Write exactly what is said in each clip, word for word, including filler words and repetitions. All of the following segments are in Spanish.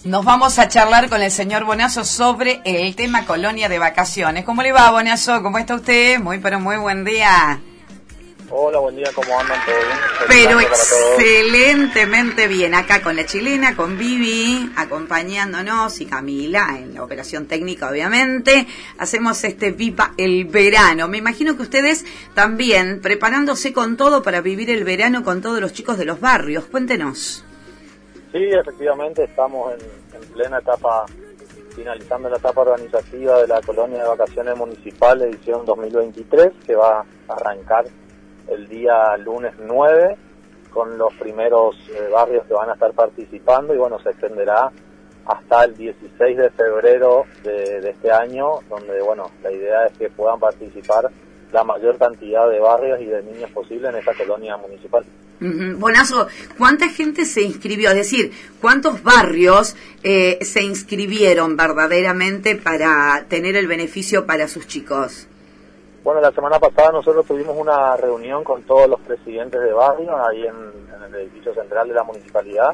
Nos vamos a charlar con el señor Bonazo sobre el tema colonia de vacaciones. ¿Cómo le va, Bonazo? ¿Cómo está usted? Muy, pero muy buen día. Hola, buen día, ¿cómo andan? ¿Todo bien? Pero excelentemente bien. Acá con la chilena, con Vivi, acompañándonos, y Camila en la operación técnica, obviamente. Hacemos este Viva el verano. Me imagino que ustedes también preparándose con todo para vivir el verano con todos los chicos de los barrios. Cuéntenos. Sí, efectivamente, estamos en, en plena etapa, finalizando la etapa organizativa de la colonia de vacaciones municipal edición dos mil veintitrés, que va a arrancar el día lunes nueve con los primeros eh, barrios que van a estar participando, y bueno, se extenderá hasta el dieciséis de febrero de, de este año, donde bueno, la idea es que puedan participar la mayor cantidad de barrios y de niños posible en esta colonia municipal. Uh-huh. Bonazo, ¿cuánta gente se inscribió? Es decir, ¿cuántos barrios eh, se inscribieron verdaderamente para tener el beneficio para sus chicos? Bueno, la semana pasada nosotros tuvimos una reunión con todos los presidentes de barrio ahí en, en el edificio central de la municipalidad,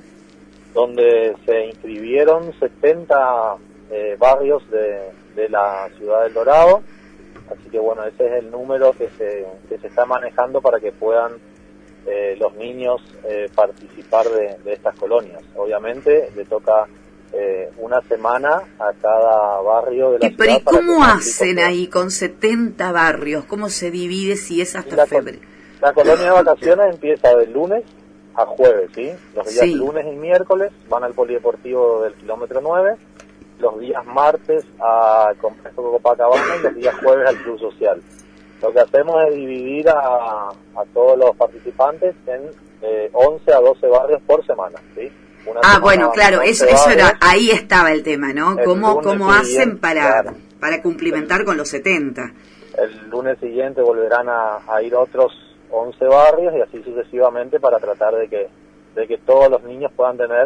donde se inscribieron setenta eh, barrios de, de la ciudad del Dorado. Así que bueno, ese es el número que se, que se está manejando para que puedan eh, los niños eh, participar de, de estas colonias. Obviamente le toca eh, una semana a cada barrio de la ¿Y, ciudad. pero ¿y cómo hacen puedan... ahí con setenta barrios? ¿Cómo se divide si es hasta la, febrero? La colonia de vacaciones empieza de lunes a jueves, ¿sí? Los días Sí. lunes y miércoles van al polideportivo del kilómetro nueve, los días martes a Complejo Copacabana y los días jueves al Club Social. Lo que hacemos es dividir a, a todos los participantes en eh, once a doce barrios por semana, ¿sí? Una Ah, semana bueno, claro, eso, eso barrios, era, ahí estaba el tema, ¿no? el ¿Cómo, lunes cómo hacen siguiente, para, claro. para cumplimentar con los setenta? El lunes siguiente volverán a, a ir otros once barrios y así sucesivamente para tratar de que, de que todos los niños puedan tener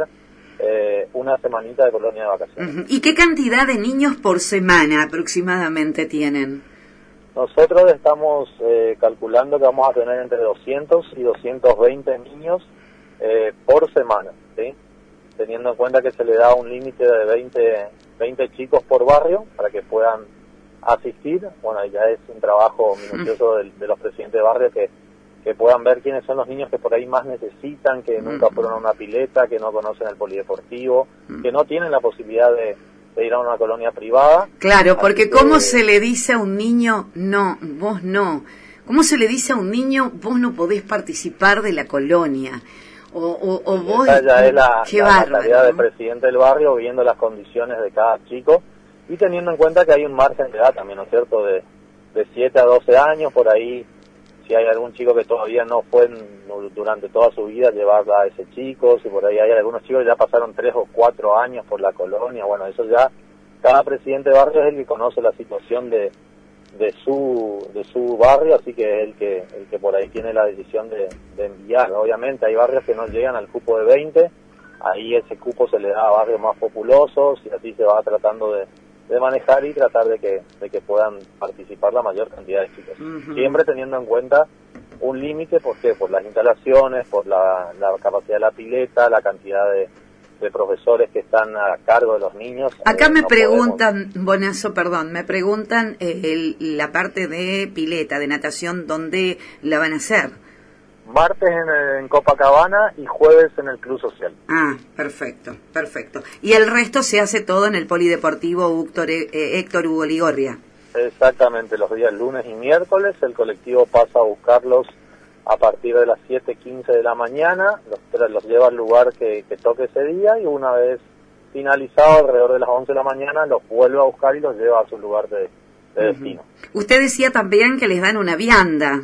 Eh, una semanita de colonia de vacaciones. Uh-huh. ¿Y qué cantidad de niños por semana aproximadamente tienen? Nosotros estamos eh, calculando que vamos a tener entre doscientos y doscientos veinte niños eh, por semana, ¿sí? Teniendo en cuenta que se le da un límite de veinte, veinte chicos por barrio para que puedan asistir. Bueno, ya es un trabajo minucioso de, de los presidentes de barrio que que puedan ver quiénes son los niños que por ahí más necesitan, que nunca fueron a una pileta, que no conocen el polideportivo, que no tienen la posibilidad de, de ir a una colonia privada. Claro, porque que... ¿cómo se le dice a un niño, no, vos no? ¿Cómo se le dice a un niño, vos no podés participar de la colonia? O, o, o vos... Esa ya es la, qué la, bárbaro, la tarea ¿no? del presidente del barrio, viendo las condiciones de cada chico y teniendo en cuenta que hay un margen de edad también, ¿no es cierto?, de, de siete a doce años, por ahí. Si hay algún chico que todavía no fue en, durante toda su vida, llevarla a ese chico. Si por ahí hay algunos chicos que ya pasaron tres o cuatro años por la colonia, bueno, eso ya, cada presidente de barrio es el que conoce la situación de de su de su barrio, así que es el que el que por ahí tiene la decisión de, de enviar. Obviamente hay barrios que no llegan al cupo de veinte, ahí ese cupo se le da a barrios más populosos y así se va tratando de de manejar y tratar de que de que puedan participar la mayor cantidad de chicos. Uh-huh. Siempre teniendo en cuenta un límite, ¿por qué? Por las instalaciones, por la, la capacidad de la pileta, la cantidad de, de profesores que están a cargo de los niños. Acá eh, me no preguntan, podemos... Bonazo, perdón, me preguntan eh, el, la parte de pileta, de natación, ¿dónde la van a hacer? Martes en, en Copacabana y jueves en el Club Social. Ah, perfecto, perfecto. Y el resto se hace todo en el Polideportivo Héctor, eh, Héctor Hugo Ligorria. Exactamente, los días lunes y miércoles el colectivo pasa a buscarlos a partir de las siete quince de la mañana, los, los lleva al lugar que, que toque ese día y una vez finalizado alrededor de las once de la mañana los vuelve a buscar y los lleva a su lugar de, de uh-huh. destino. Usted decía también que les dan una vianda.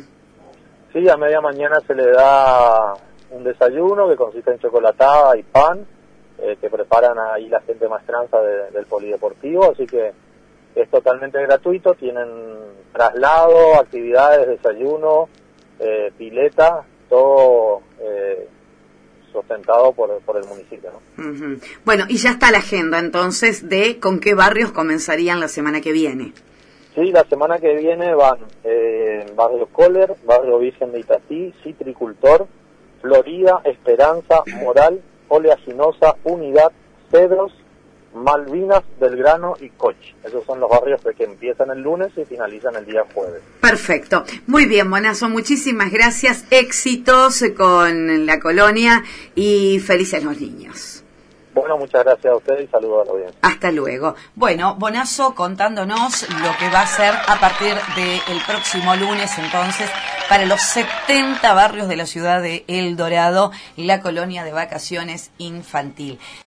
Sí, a media mañana se le da un desayuno que consiste en chocolatada y pan, eh, que preparan ahí la gente maestranza de, del polideportivo, así que es totalmente gratuito, tienen traslado, actividades, desayuno, eh, pileta, todo eh, sustentado por, por el municipio, ¿no? Uh-huh. Bueno, y ya está la agenda entonces de con qué barrios comenzarían la semana que viene. Sí, la semana que viene van eh, Barrio Coller, Barrio Virgen de Itatí, Citricultor, Florida, Esperanza, Moral, Oleaginosa, Unidad, Cedros, Malvinas, Belgrano y Cochi. Esos son los barrios que empiezan el lunes y finalizan el día jueves. Perfecto. Muy bien, Bonazo, muchísimas gracias. Éxitos con la colonia y felices los niños. Bueno, muchas gracias a ustedes y saludos a la audiencia. Hasta luego. Bueno, Bonazo contándonos lo que va a ser a partir del próximo lunes, entonces, para los setenta barrios de la ciudad de El Dorado, la colonia de vacaciones infantil.